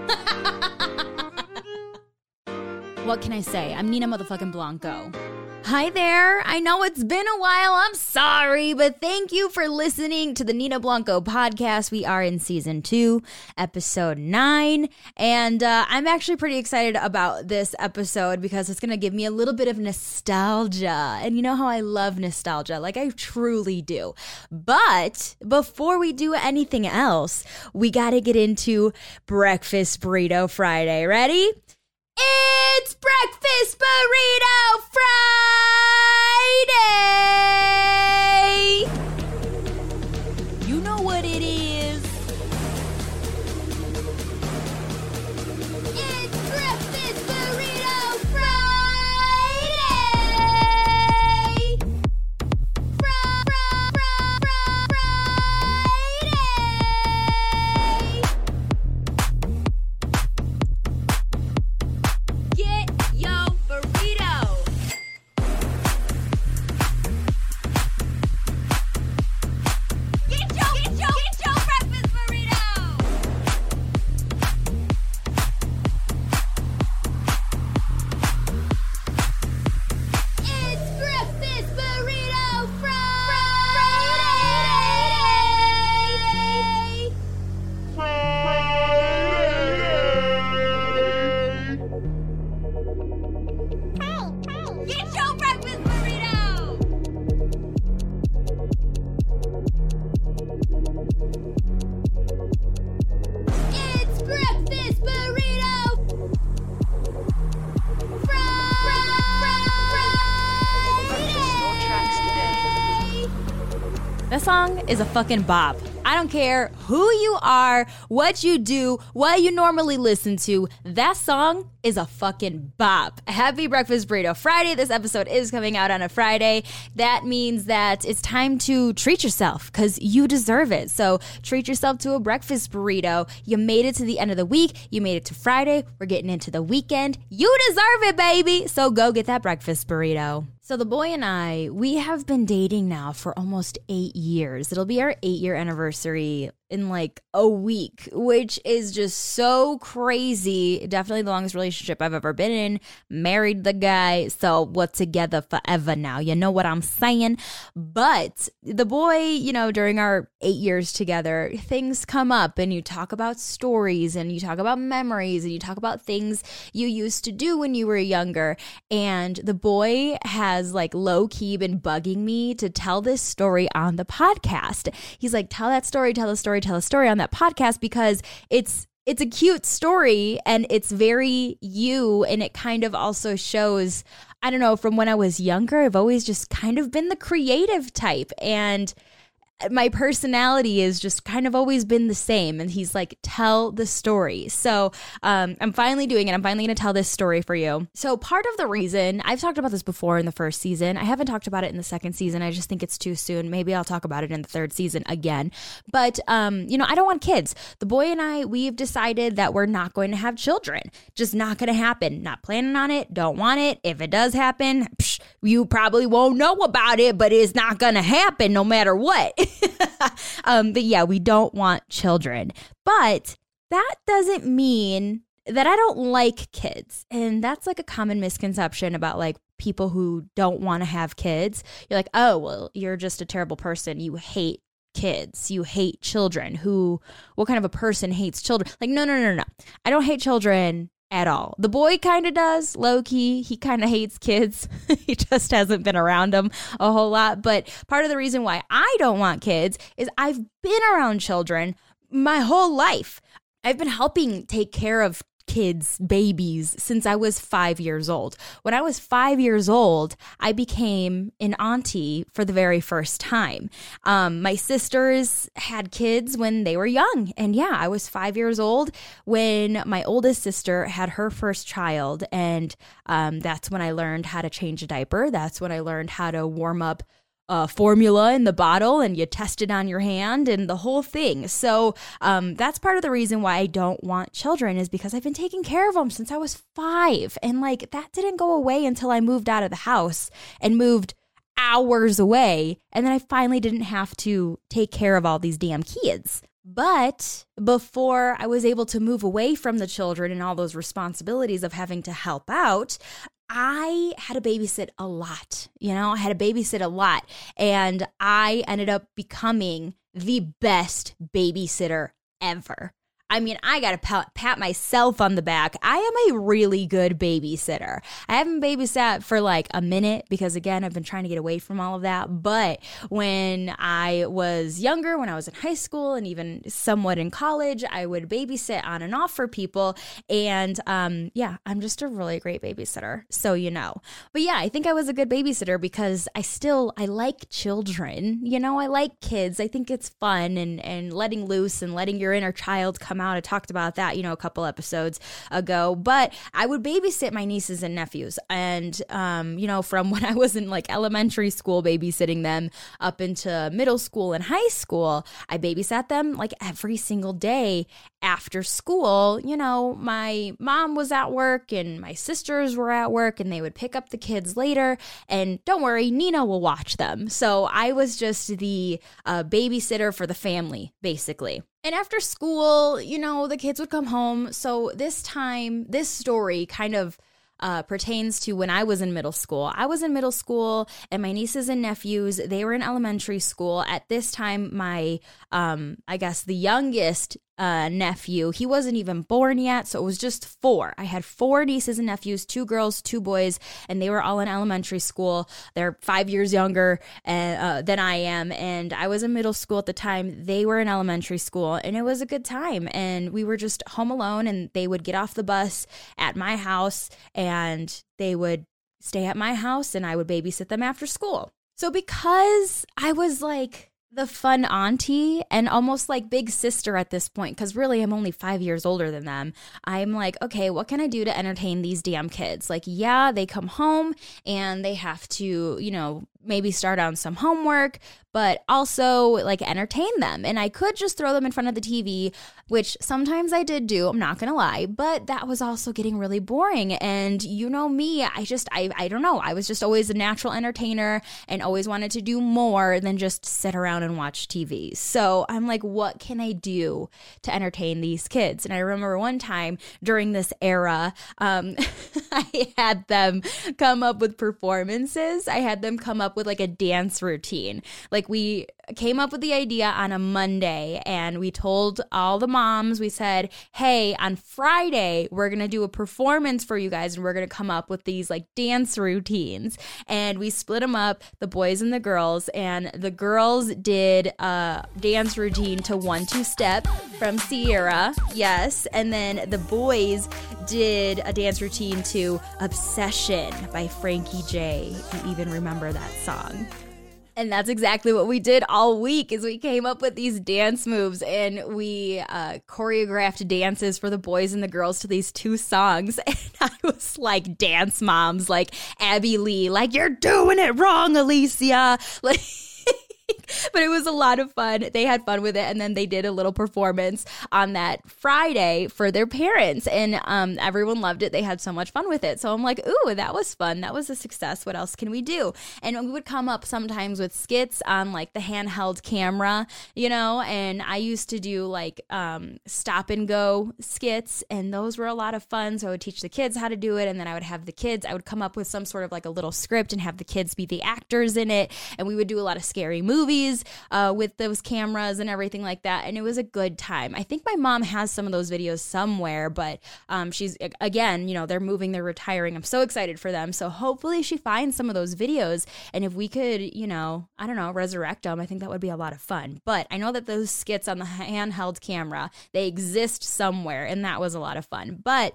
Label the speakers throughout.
Speaker 1: What can I say? I'm Nina motherfucking Blanco. Hi there. I know it's been a while. I'm sorry, but thank you for listening to the Nina Blanco podcast. We are in season 2, episode 9, and I'm actually pretty excited about this episode because it's going to give me a little bit of nostalgia. And you know how I love nostalgia, like I truly do. But before we do anything else, we got to get into Breakfast Burrito Friday. Ready? It's Breakfast Burrito Friday! You know what it is. It's Breakfast Burrito Friday! Get your burrito. Get your breakfast burrito. It's Breakfast Burrito Friday. Get your breakfast burrito! It's Breakfast Burrito Friday! That song is a fucking bop. I don't care who you are, what you do, what you normally listen to. That song is a fucking bop. Happy Breakfast Burrito Friday. This episode is coming out on a Friday. That means that it's time to treat yourself because you deserve it. So treat yourself to a breakfast burrito. You made it to the end of the week. You made it to Friday. We're getting into the weekend. You deserve it, baby. So go get that breakfast burrito. So the boy and I, we have been dating now for almost 8 years. It'll be our 8-year anniversary in like a week, which is just so crazy. Definitely the longest relationship I've ever been in. Married the guy, so we're together forever now. You know what I'm saying? But the boy, you know, during our 8 years together, things come up and you talk about stories and you talk about memories and you talk about things you used to do when you were younger. And the boy has like low-key been bugging me to tell this story on the podcast. He's like, tell the story on that podcast because it's a cute story and it's very you, and it kind of also shows, I don't know, from when I was younger, I've always just kind of been the creative type, and my personality is just kind of always been the same. And he's like, tell the story. So I'm finally doing it. I'm finally going to tell this story for you. So part of the reason, I've talked about this before in the first season. I haven't talked about it in the second season. I just think it's too soon. Maybe I'll talk about it in the third season again. But, you know, I don't want kids. The boy and I, we've decided that we're not going to have children. Just not going to happen. Not planning on it. Don't want it. If it does happen, you probably won't know about it, but it's not going to happen no matter what. But yeah, we don't want children. But that doesn't mean that I don't like kids. And that's like a common misconception about like people who don't want to have kids. You're like, oh, well, you're just a terrible person. You hate kids. You hate children. What kind of a person hates children? Like, no. I don't hate children at all. The boy kind of does, low-key. He kind of hates kids. He just hasn't been around them a whole lot. But part of the reason why I don't want kids is I've been around children my whole life. I've been helping take care of kids, babies, since I was 5 years old. When I was 5 years old, I became an auntie for the very first time. My sisters had kids when they were young. And yeah, I was 5 years old when my oldest sister had her first child. And that's when I learned how to change a diaper. That's when I learned how to warm up formula in the bottle, and you test it on your hand and the whole thing. So that's part of the reason why I don't want children, is because I've been taking care of them since I was 5. And like that didn't go away until I moved out of the house and moved hours away. And then I finally didn't have to take care of all these damn kids. But before I was able to move away from the children and all those responsibilities of having to help out, I had to babysit a lot. I had to babysit a lot. And I ended up becoming the best babysitter ever. I mean, I got to pat myself on the back. I am a really good babysitter. I haven't babysat for like a minute because, again, I've been trying to get away from all of that. But when I was younger, when I was in high school and even somewhat in college, I would babysit on and off for people. And I'm just a really great babysitter. So, But yeah, I think I was a good babysitter because I like children. I like kids. I think it's fun and letting loose and letting your inner child come out. I talked about that, a couple episodes ago, but I would babysit my nieces and nephews. And, from when I was in like elementary school, babysitting them up into middle school and high school, I babysat them like every single day after school. My mom was at work and my sisters were at work and they would pick up the kids later. And don't worry, Nina will watch them. So I was just the babysitter for the family, basically. And after school, the kids would come home. So this story kind of pertains to when I was in middle school. I was in middle school and my nieces and nephews, they were in elementary school. At this time, my, the youngest nephew, he wasn't even born yet, so it was just 4. I had 4 nieces and nephews, 2 girls, 2 boys, and they were all in elementary school. They're 5 years younger than I am, and I was in middle school at the time. They were in elementary school, and it was a good time, and we were just home alone, and they would get off the bus at my house, and they would stay at my house, and I would babysit them after school. So because I was like the fun auntie and almost like big sister at this point, because really I'm only 5 years older than them, I'm like, okay, what can I do to entertain these damn kids? Like, yeah, they come home and they have to, maybe start on some homework, but also like entertain them. And I could just throw them in front of the TV, which sometimes I did do, I'm not going to lie, but that was also getting really boring. And me, I don't know. I was just always a natural entertainer and always wanted to do more than just sit around and watch TV. So I'm like, what can I do to entertain these kids? And I remember one time during this era, I had them come up with performances. I had them come up with like a dance routine. Like we came up with the idea on a Monday and we told all the moms, we said, hey, on Friday, we're going to do a performance for you guys and we're going to come up with these like dance routines. And we split them up, the boys and the girls, and the girls did a dance routine to 1-2 Step from Sierra. Yes. And then the boys did a dance routine to Obsession by Frankie J. If you even remember that song. And that's exactly what we did all week is we came up with these dance moves and we choreographed dances for the boys and the girls to these 2 songs. And I was like dance moms, like Abby Lee, like, you're doing it wrong, Alicia. Like, but it was a lot of fun. They had fun with it. And then they did a little performance on that Friday for their parents. And everyone loved it. They had so much fun with it. So I'm like, ooh, that was fun. That was a success. What else can we do? And we would come up sometimes with skits on like the handheld camera, and I used to do like stop and go skits. And those were a lot of fun. So I would teach the kids how to do it. And then I would come up with some sort of like a little script and have the kids be the actors in it. And we would do a lot of scary movies with those cameras and everything like that. And it was a good time. I think my mom has some of those videos somewhere, but she's, again, they're moving, they're retiring. I'm so excited for them. So hopefully she finds some of those videos. And if we could, I don't know, resurrect them, I think that would be a lot of fun. But I know that those skits on the handheld camera, they exist somewhere. And that was a lot of fun. But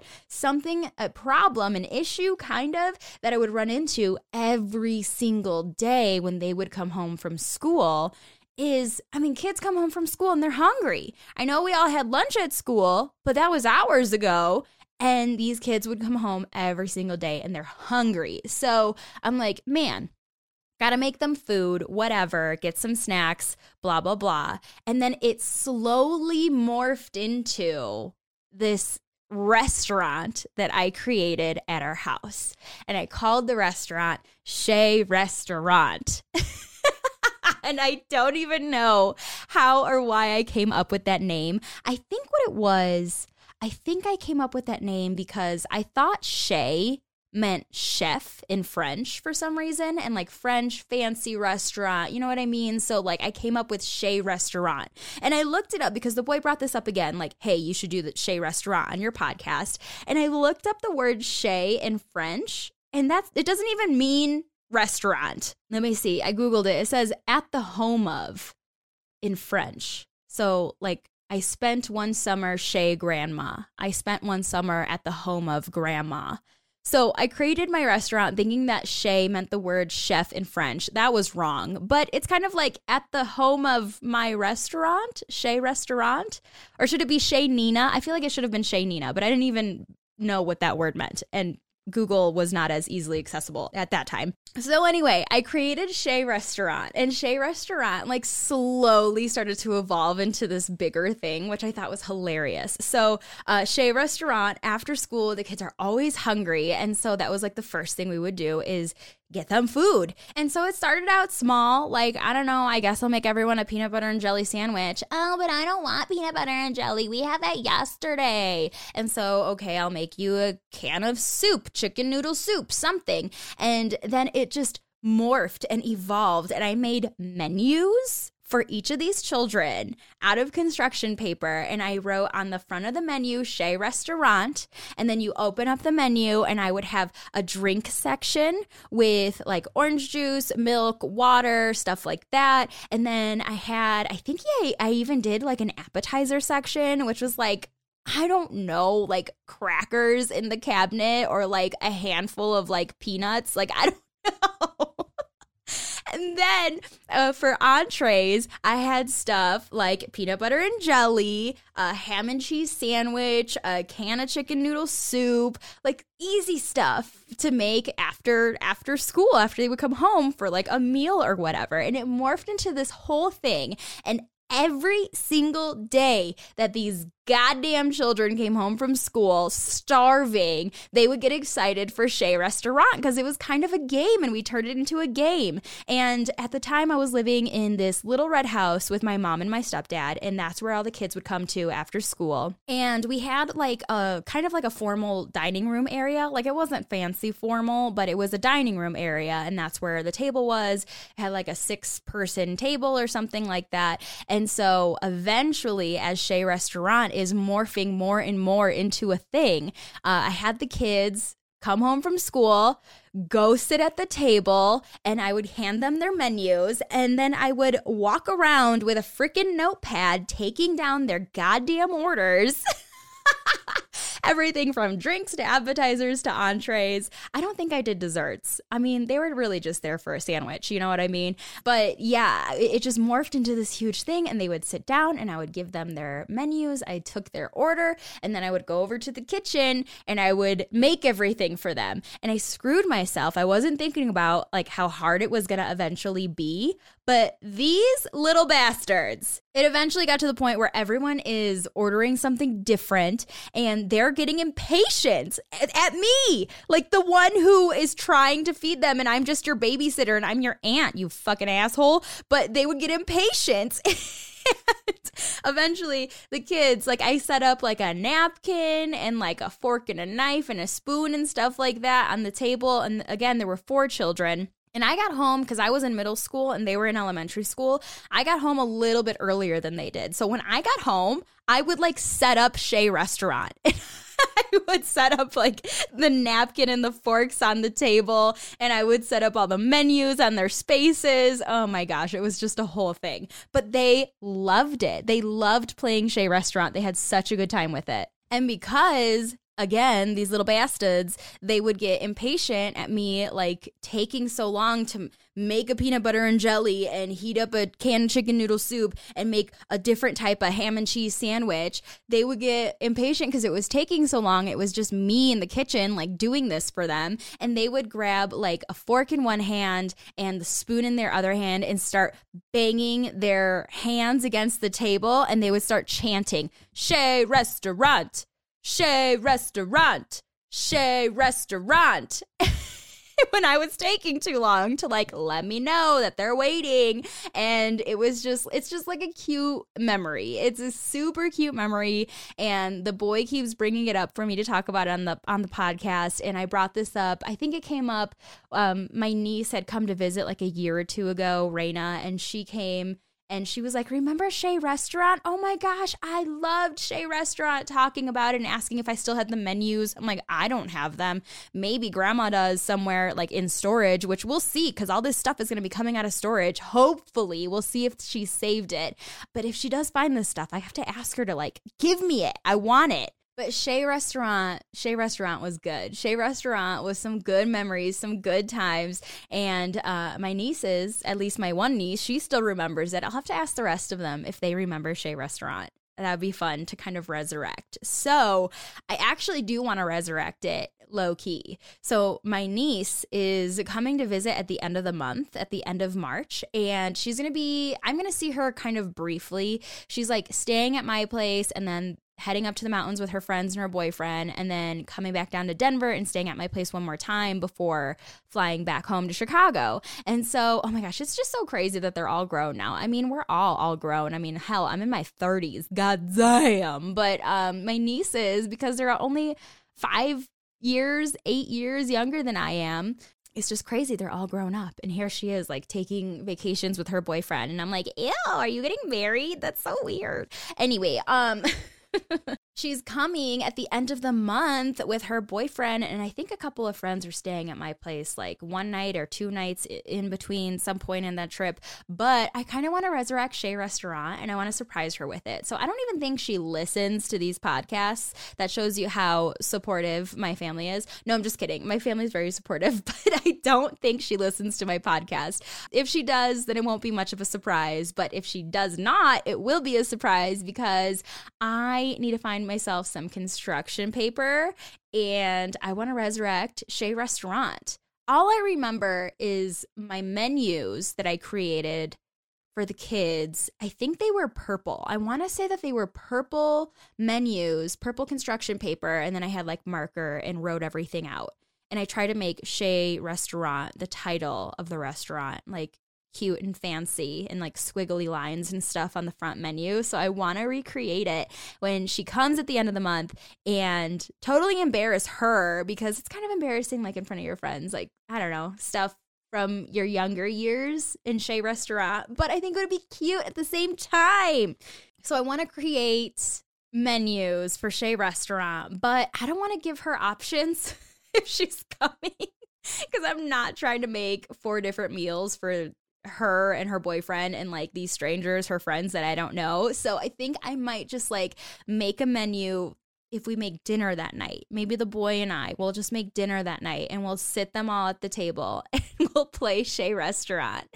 Speaker 1: a problem, an issue kind of that I would run into every single day when they would come home from school is, kids come home from school and they're hungry. I know we all had lunch at school, but that was hours ago. And these kids would come home every single day and they're hungry. So I'm like, man, gotta make them food, whatever, get some snacks, blah, blah, blah. And then it slowly morphed into this restaurant that I created at our house. And I called the restaurant Shay Restaurant. And I don't even know how or why I came up with that name. I think what it was, I think I came up with that name because I thought Chez meant chef in French for some reason, and like French fancy restaurant, you know what I mean? So like I came up with Chez Restaurant, and I looked it up because the boy brought this up again, like, hey, you should do the Chez Restaurant on your podcast. And I looked up the word Chez in French, and it doesn't even mean restaurant. Let me see. I Googled it. It says at the home of in French. So like I spent one summer chez grandma. I spent one summer at the home of grandma. So I created my restaurant thinking that chez meant the word chef in French. That was wrong. But it's kind of like at the home of my restaurant, Chez Restaurant. Or should it be Chez Nina? I feel like it should have been Chez Nina, but I didn't even know what that word meant. And Google was not as easily accessible at that time. So anyway, I created Chez Restaurant, and Chez Restaurant like slowly started to evolve into this bigger thing, which I thought was hilarious. So Chez Restaurant, after school, the kids are always hungry. And so that was like the first thing we would do is get them food. And so it started out small, like, I don't know, I guess I'll make everyone a peanut butter and jelly sandwich. Oh, but I don't want peanut butter and jelly. We had that yesterday. And so, okay, I'll make you a can of soup, chicken noodle soup, something. And then it just morphed and evolved, and I made menus for each of these children out of construction paper, and I wrote on the front of the menu, Chez Restaurant, and then you open up the menu, and I would have a drink section with like orange juice, milk, water, stuff like that, and then I think I even did like an appetizer section, which was like, I don't know, like crackers in the cabinet or like a handful of like peanuts, like I don't know. And then for entrees, I had stuff like peanut butter and jelly, a ham and cheese sandwich, a can of chicken noodle soup, like easy stuff to make after school, after they would come home for like a meal or whatever. And it morphed into this whole thing. And every single day that these goddamn children came home from school starving, they would get excited for Chez Restaurant because it was kind of a game, and we turned it into a game. And at the time, I was living in this little red house with my mom and my stepdad, and that's where all the kids would come to after school. And we had like a kind of like a formal dining room area. Like it wasn't fancy formal, but it was a dining room area, and that's where the table was. It had like a 6-person table or something like that. And so eventually, as Chez Restaurant is morphing more and more into a thing, I had the kids come home from school, go sit at the table, and I would hand them their menus, and then I would walk around with a freaking notepad taking down their goddamn orders. Everything from drinks to appetizers to entrees. I don't think I did desserts. I mean, they were really just there for a sandwich, you know what I mean? But yeah, it just morphed into this huge thing, and they would sit down and I would give them their menus. I took their order, and then I would go over to the kitchen and I would make everything for them. And I screwed myself. I wasn't thinking about like how hard it was going to eventually be, but these little bastards, it eventually got to the point where everyone is ordering something different and they're getting impatient at me, like the one who is trying to feed them, and I'm just your babysitter and I'm your aunt, you fucking asshole. But they would get impatient. And eventually the kids, like I set up like a napkin and like a fork and a knife and a spoon and stuff like that on the table. And again, there were 4 children. And I got home because I was in middle school and they were in elementary school. I got home a little bit earlier than they did. So when I got home, I would like set up Chez Restaurant. I would set up like the napkin and the forks on the table, and I would set up all the menus on their spaces. Oh my gosh, it was just a whole thing. But they loved it. They loved playing Chez Restaurant. They had such a good time with it. And because, again, these little bastards, they would get impatient at me like taking so long to make a peanut butter and jelly and heat up a canned chicken noodle soup and make a different type of ham and cheese sandwich. They would get impatient because it was taking so long. It was just me in the kitchen like doing this for them. And they would grab like a fork in one hand and the spoon in their other hand and start banging their hands against the table, and they would start chanting, "Chez Restaurant, Chez Restaurant, Chez Restaurant." when I was taking too long to like let me know that they're waiting. And it's just like a cute memory. It's a super cute memory. And the boy keeps bringing it up for me to talk about it on the podcast. And I brought this up. I think it came up. My niece had come to visit like a year or two ago, Raina, and she came. And she was like, remember Chez Restaurant? Oh my gosh, I loved Chez Restaurant, talking about it and asking if I still had the menus. I'm like, I don't have them. Maybe grandma does somewhere like in storage, which we'll see because all this stuff is going to be coming out of storage. Hopefully, we'll see if she saved it. But if she does find this stuff, I have to ask her to like, give me it. I want it. But Chez Restaurant was good. Chez Restaurant was some good memories, some good times. And my nieces, at least my one niece, she still remembers it. I'll have to ask the rest of them if they remember Chez Restaurant. That'd be fun to kind of resurrect. So I actually do want to resurrect it low key. So my niece is coming to visit at the end of the month, at the end of March, and I'm going to see her kind of briefly. She's like staying at my place and then heading up to the mountains with her friends and her boyfriend, and then coming back down to Denver and staying at my place one more time before flying back home to Chicago. And so, oh my gosh, it's just so crazy that they're all grown now. I mean, we're all grown. I mean, hell, I'm in my 30s. God damn. But my nieces, because they're only 8 years younger than I am, it's just crazy. They're all grown up. And here she is, like, taking vacations with her boyfriend. And I'm like, ew, are you getting married? That's so weird. Anyway, she's coming at the end of the month with her boyfriend, and I think a couple of friends are staying at my place like one night or 2 nights in between some point in that trip. But I kind of want to resurrect Chez Restaurant, and I want to surprise her with it. So I don't even think she listens to these podcasts. That shows you how supportive my family is. No, I'm just kidding. My family is very supportive, but I don't think she listens to my podcast. If she does, then it won't be much of a surprise. But if she does not, it will be a surprise because I need to find myself some construction paper, and I want to resurrect Chez Restaurant. All I remember is my menus that I created for the kids. I think they were purple. I want to say that they were purple menus, purple construction paper, and then I had like marker and wrote everything out. And I tried to make Chez Restaurant the title of the restaurant, like cute and fancy and like squiggly lines and stuff on the front menu. So I want to recreate it when she comes at the end of the month and totally embarrass her, because it's kind of embarrassing like in front of your friends, like, I don't know, stuff from your younger years in Chez Restaurant, but I think it would be cute at the same time. So I want to create menus for Chez Restaurant, but I don't want to give her options if she's coming, because I'm not trying to make 4 different meals for her and her boyfriend and like these strangers, her friends that I don't know. So I think I might just like make a menu if we make dinner that night. Maybe the boy and I will just make dinner that night and we'll sit them all at the table and we'll play Chez Restaurant.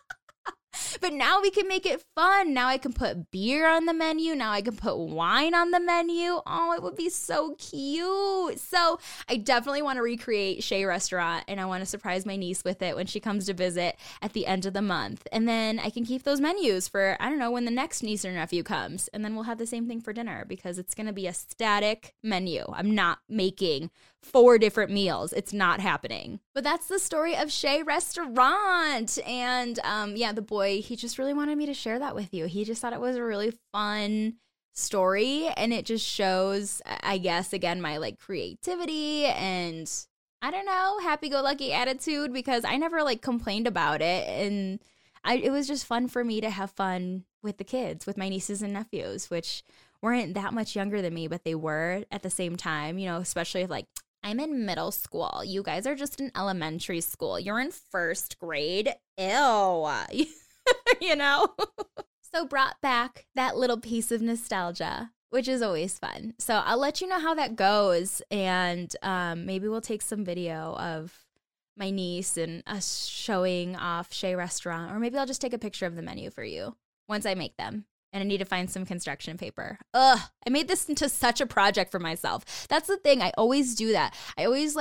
Speaker 1: But now we can make it fun. Now I can put beer on the menu. Now I can put wine on the menu. Oh, it would be so cute. So I definitely want to recreate Chez Restaurant, and I want to surprise my niece with it when she comes to visit at the end of the month. And then I can keep those menus for, I don't know, when the next niece or nephew comes. And then we'll have the same thing for dinner, because it's going to be a static menu. I'm not making 4 different meals. It's not happening. But that's the story of Chez Restaurant. And yeah, the boy, he just really wanted me to share that with you. He just thought it was a really fun story, and it just shows, I guess, again, my like creativity and, I don't know, happy-go-lucky attitude, because I never like complained about it, and it was just fun for me to have fun with the kids, with my nieces and nephews, which weren't that much younger than me, but they were at the same time, you know, especially if like, I'm in middle school. You guys are just in elementary school. You're in 1st grade. Ew. You know? So brought back that little piece of nostalgia, which is always fun. So I'll let you know how that goes. And maybe we'll take some video of my niece and us showing off Chez Restaurant. Or maybe I'll just take a picture of the menu for you once I make them. And I need to find some construction paper. Ugh, I made this into such a project for myself. That's the thing. I always do that. I always like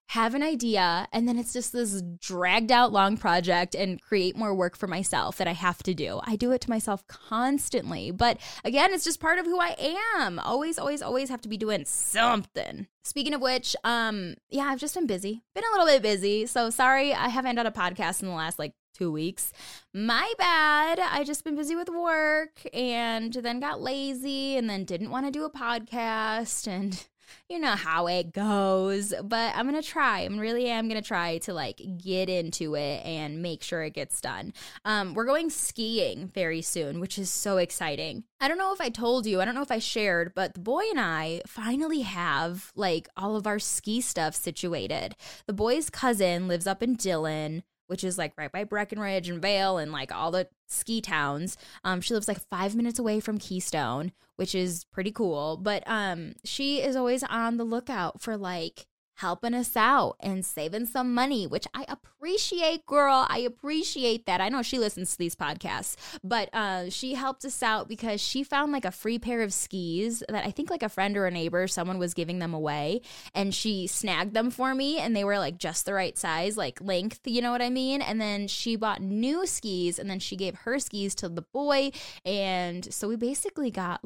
Speaker 1: have an idea, and then it's just this dragged out long project and create more work for myself that I have to do. I do it to myself constantly. But again, it's just part of who I am. Always, always, always have to be doing something. Speaking of which, I've just been busy. Been a little bit busy. So sorry I haven't done a podcast in the last 2 weeks. My bad. I just been busy with work and then got lazy and then didn't want to do a podcast, and you know how it goes. But I'm going to try. I really am going to try to get into it and make sure it gets done. We're going skiing very soon, which is so exciting. I don't know if I told you, I don't know if I shared, but the boy and I finally have all of our ski stuff situated. The boy's cousin lives up in Dillon, which is right by Breckenridge and Vail and all the ski towns. She lives 5 minutes away from Keystone, which is pretty cool. But she is always on the lookout for helping us out and saving some money, which I appreciate, girl. I appreciate that. I know she listens to these podcasts, but she helped us out because she found a free pair of skis that I think a friend or a neighbor, someone was giving them away, and she snagged them for me, and they were just the right size, length, you know what I mean? And then she bought new skis, and then she gave her skis to the boy, and so we basically got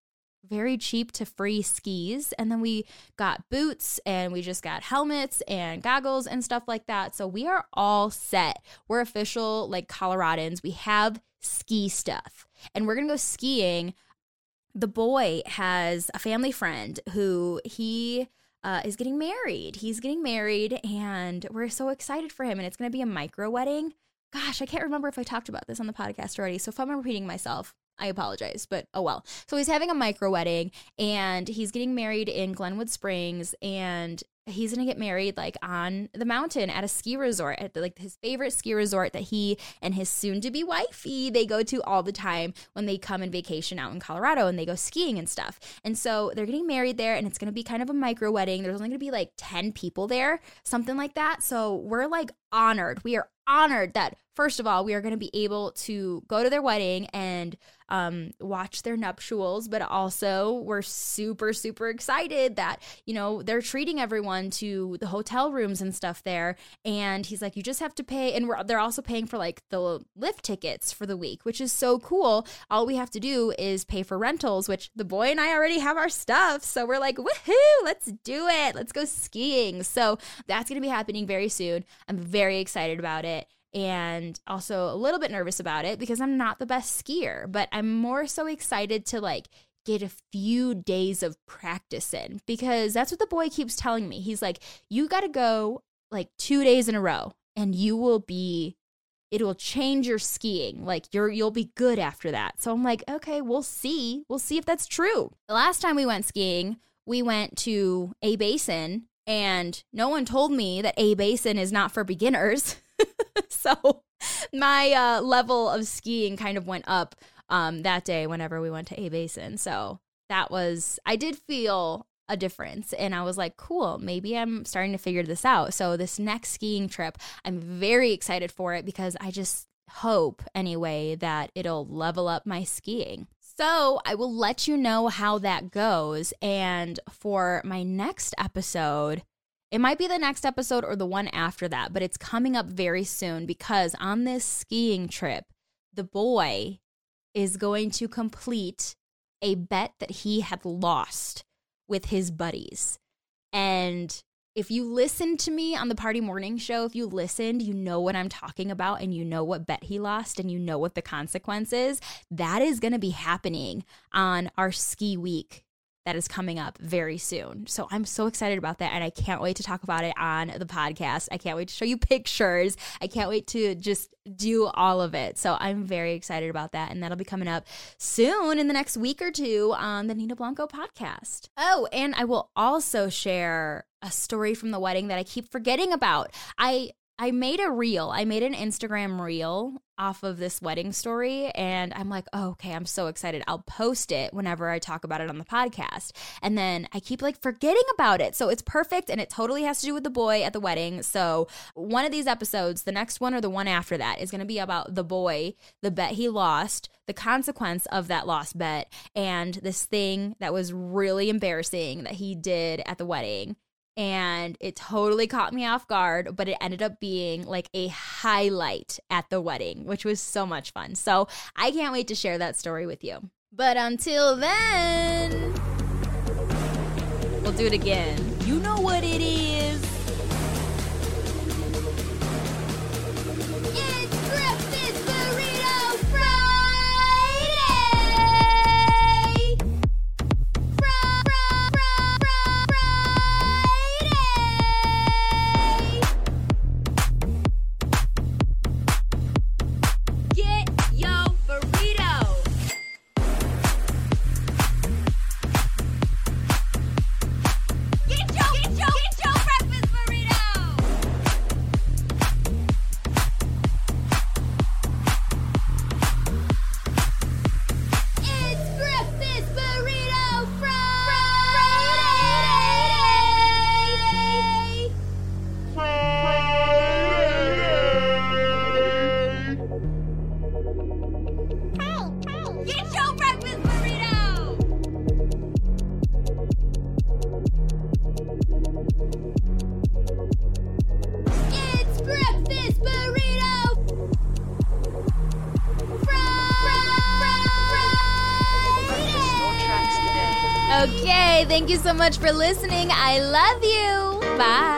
Speaker 1: very cheap to free skis, and then we got boots, and we just got helmets and goggles and stuff like that. So we are all set. We're official Coloradans. We have ski stuff, and we're gonna go skiing. The boy has a family friend who he is getting married. He's getting married, and we're so excited for him, and it's gonna be a micro wedding. Gosh, I can't remember if I talked about this on the podcast already, so if I'm repeating myself, I apologize, but oh well. So he's having a micro wedding, and he's getting married in Glenwood Springs, and he's going to get married on the mountain at a ski resort, at his favorite ski resort that he and his soon-to-be wifey, they go to all the time when they come and vacation out in Colorado, and they go skiing and stuff. And so they're getting married there, and it's going to be kind of a micro wedding. There's only going to be 10 people there, something like that. So we're honored. We are honored that, first of all, we are going to be able to go to their wedding and watch their nuptials, but also we're super, super excited that, they're treating everyone to the hotel rooms and stuff there. And he's like, you just have to pay. And they're also paying for the lift tickets for the week, which is so cool. All we have to do is pay for rentals, which the boy and I already have our stuff. So we're woohoo, let's do it. Let's go skiing. So that's going to be happening very soon. I'm very excited about it. And also a little bit nervous about it because I'm not the best skier, but I'm more so excited to get a few days of practice in, because that's what the boy keeps telling me. He's like, you got to go 2 days in a row and it will change your skiing. You'll be good after that. So I'm okay, we'll see. We'll see if that's true. The last time we went skiing, we went to A-Basin, and no one told me that A-Basin is not for beginners. So my level of skiing kind of went up that day whenever we went to A-Basin. So I did feel a difference, and I was cool, maybe I'm starting to figure this out. So this next skiing trip, I'm very excited for it, because I just hope anyway that it'll level up my skiing. So I will let you know how that goes. And for my next episode, it might be the next episode or the one after that, but it's coming up very soon, because on this skiing trip, the boy is going to complete a bet that he had lost with his buddies. And if you listened to me on the Party Morning Show, if you listened, you know what I'm talking about, and you know what bet he lost, and you know what the consequence is. That is going to be happening on our ski week that is coming up very soon. So I'm so excited about that, and I can't wait to talk about it on the podcast. I can't wait to show you pictures. I can't wait to just do all of it. So I'm very excited about that, and that'll be coming up soon in the next week or two on the Nina Blanco podcast. Oh, and I will also share a story from the wedding that I keep forgetting about. I made a reel. I made an Instagram reel off of this wedding story, and I'm oh, okay, I'm so excited. I'll post it whenever I talk about it on the podcast. And then I keep forgetting about it. So it's perfect, and it totally has to do with the boy at the wedding. So one of these episodes, the next one or the one after that, is going to be about the boy, the bet he lost, the consequence of that lost bet, and this thing that was really embarrassing that he did at the wedding. and it totally caught me off guard, but it ended up being like a highlight at the wedding, which was so much fun. So I can't wait to share that story with you. But until then, we'll do it again. You know what it is. It's Breakfast Burrito Friday! Get your burrito! Get your breakfast burrito! It's Breakfast Burrito Friday! Get your breakfast burrito! It's Breakfast Burrito Friday! Okay, thank you so much for listening. I love you. Bye.